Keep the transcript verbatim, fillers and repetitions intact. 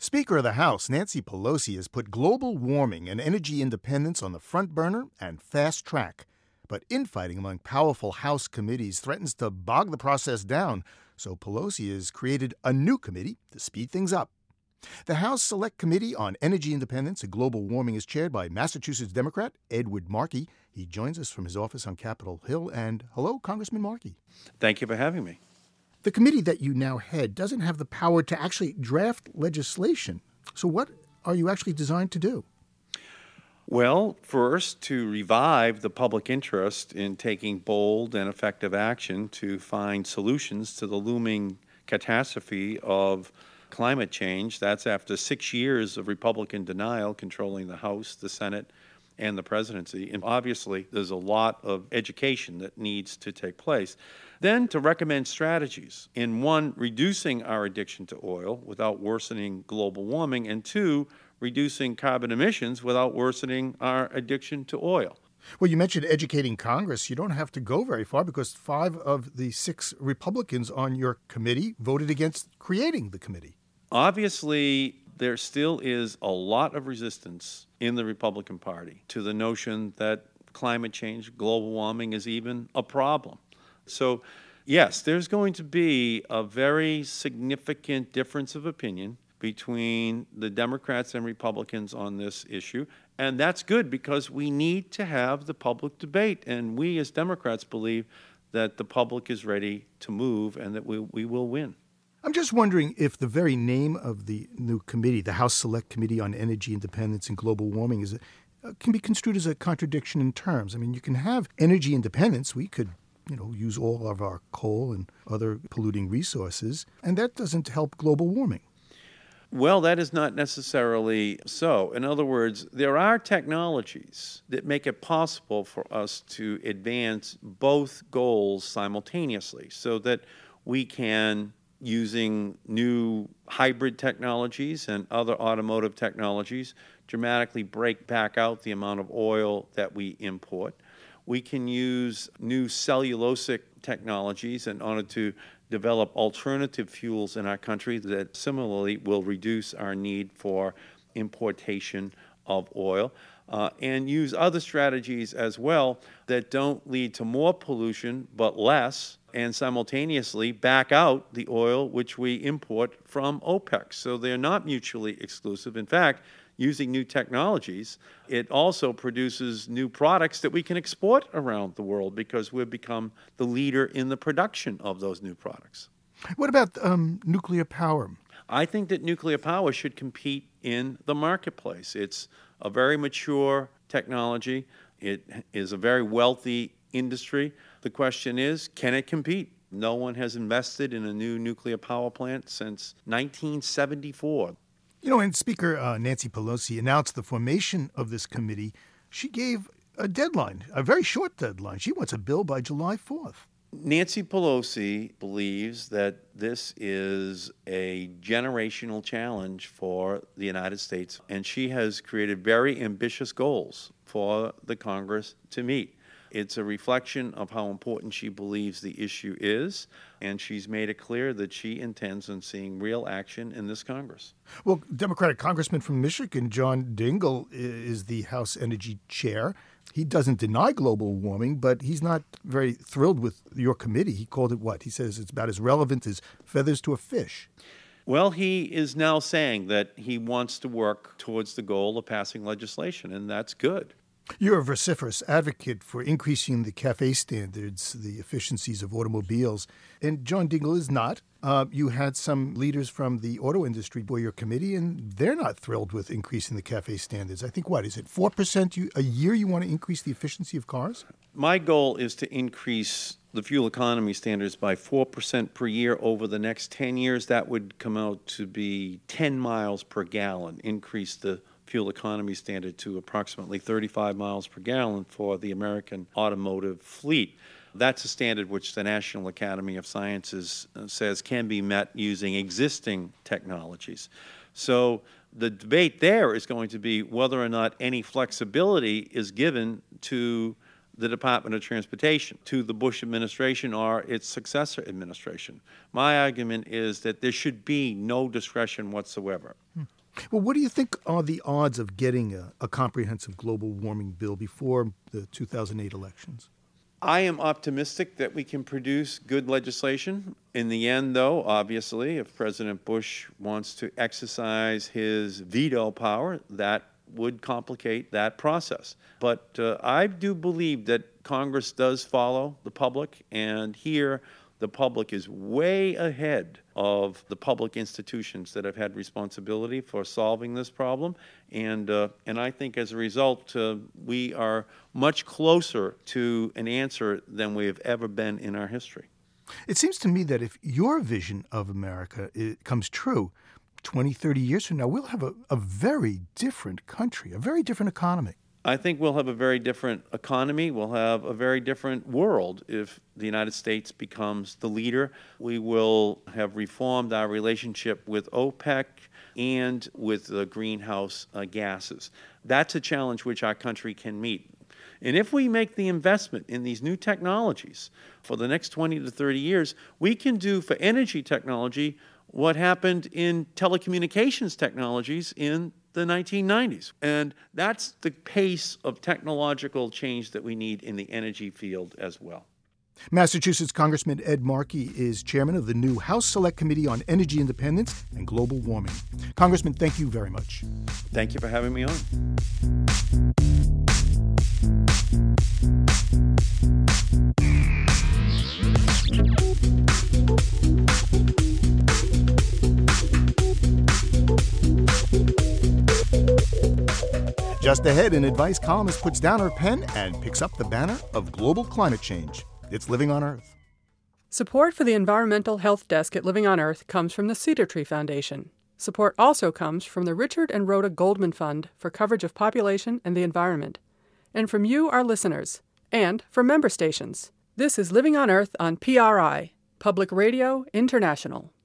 Speaker of the House Nancy Pelosi has put global warming and energy independence on the front burner and fast track. But infighting among powerful House committees threatens to bog the process down, so Pelosi has created a new committee to speed things up. The House Select Committee on Energy Independence and Global Warming is chaired by Massachusetts Democrat Edward Markey. He joins us from his office on Capitol Hill. And hello, Congressman Markey. Thank you for having me. The committee that you now head doesn't have the power to actually draft legislation. So what are you actually designed to do? Well, first, to revive the public interest in taking bold and effective action to find solutions to the looming catastrophe of climate change. That's after six years of Republican denial controlling the House, the Senate, and the presidency. And obviously, there's a lot of education that needs to take place. Then to recommend strategies in one, reducing our addiction to oil without worsening global warming, and two, reducing carbon emissions without worsening our addiction to oil. Well, you mentioned educating Congress. You don't have to go very far because five of the six Republicans on your committee voted against creating the committee. Obviously, there still is a lot of resistance in the Republican Party to the notion that climate change, global warming is even a problem. So, yes, there's going to be a very significant difference of opinion between the Democrats and Republicans on this issue, and that's good because we need to have the public debate, and we as Democrats believe that the public is ready to move and that we, we will win. I'm just wondering if the very name of the new committee, the House Select Committee on Energy Independence and Global Warming, is a, uh, can be construed as a contradiction in terms. I mean, you can have energy independence. We could, you know, use all of our coal and other polluting resources, and that doesn't help global warming. Well, that is not necessarily so. In other words, there are technologies that make it possible for us to advance both goals simultaneously so that we can, using new hybrid technologies and other automotive technologies, dramatically break back out the amount of oil that we import. We can use new cellulosic technologies in order to develop alternative fuels in our country that similarly will reduce our need for importation of oil, uh, and use other strategies as well that don't lead to more pollution but less, and simultaneously back out the oil which we import from OPEC. So they're not mutually exclusive. In fact, using new technologies, it also produces new products that we can export around the world because we've become the leader in the production of those new products. What about um, nuclear power? I think that nuclear power should compete in the marketplace. It's a very mature technology. It is a very wealthy industry. The question is, can it compete? No one has invested in a new nuclear power plant since nineteen seventy-four. You know, when Speaker uh, Nancy Pelosi announced the formation of this committee, she gave a deadline, a very short deadline. She wants a bill by July fourth. Nancy Pelosi believes that this is a generational challenge for the United States, and she has created very ambitious goals for the Congress to meet. It's a reflection of how important she believes the issue is, and she's made it clear that she intends on seeing real action in this Congress. Well, Democratic Congressman from Michigan, John Dingell, is the House Energy Chair. He doesn't deny global warming, but he's not very thrilled with your committee. He called it what? He says it's about as relevant as feathers to a fish. Well, he is now saying that he wants to work towards the goal of passing legislation, and that's good. You're a vociferous advocate for increasing the CAFE standards, the efficiencies of automobiles, and John Dingell is not. Uh, you had some leaders from the auto industry for your committee, and they're not thrilled with increasing the CAFE standards. I think, what, is it four percent you, a year you want to increase the efficiency of cars? My goal is to increase the fuel economy standards by four percent per year over the next ten years. That would come out to be ten miles per gallon, increase the fuel economy standard to approximately thirty-five miles per gallon for the American automotive fleet. That's a standard which the National Academy of Sciences says can be met using existing technologies. So the debate there is going to be whether or not any flexibility is given to the Department of Transportation to the Bush administration or its successor administration. My argument is that there should be no discretion whatsoever. Hmm. Well, what do you think are the odds of getting a, a comprehensive global warming bill before the two thousand eight elections? I am optimistic that we can produce good legislation. In the end, though, obviously, if President Bush wants to exercise his veto power, that would complicate that process. But uh, I do believe that Congress does follow the public, and here the public is way ahead of the public institutions that have had responsibility for solving this problem. And uh, and I think as a result, uh, we are much closer to an answer than we have ever been in our history. It seems to me that if your vision of America it comes true, twenty, thirty years from now, we'll have a, a very different country, a very different economy. I think we'll have a very different economy. We'll have a very different world if the United States becomes the leader. We will have reformed our relationship with OPEC and with the greenhouse uh, gases. That's a challenge which our country can meet. And if we make the investment in these new technologies for the next twenty to thirty years, we can do for energy technology what happened in telecommunications technologies in the nineteen nineties. And that's the pace of technological change that we need in the energy field as well. Massachusetts Congressman Ed Markey is chairman of the new House Select Committee on Energy Independence and Global Warming. Congressman, thank you very much. Thank you for having me on. Just ahead, an advice columnist puts down her pen and picks up the banner of global climate change. It's Living on Earth. Support for the Environmental Health Desk at Living on Earth comes from the Cedar Tree Foundation. Support also comes from the Richard and Rhoda Goldman Fund for coverage of population and the environment, and from you, our listeners, and from member stations. This is Living on Earth on P R I, Public Radio International.